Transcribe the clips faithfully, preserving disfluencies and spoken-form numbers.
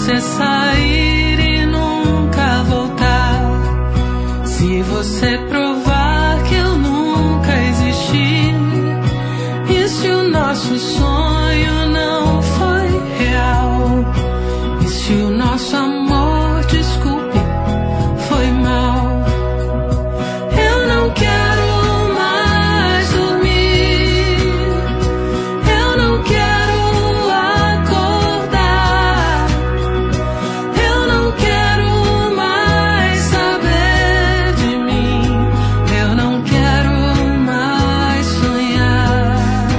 você sair e nunca voltar, se você provar que eu nunca existi, e se o nosso sonho não foi real, e se o nosso amor, desculpe, foi mal. Eu não quero mais dormir, eu não quero acordar, eu não quero mais saber de mim, eu não quero mais sonhar.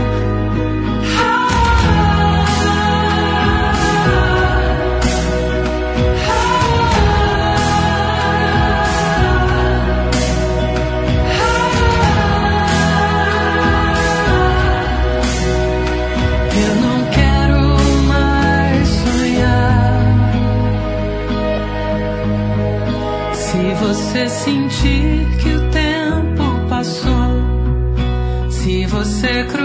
Eu não quero mais sonhar. Se você sentir que o tempo passou, se você cruzar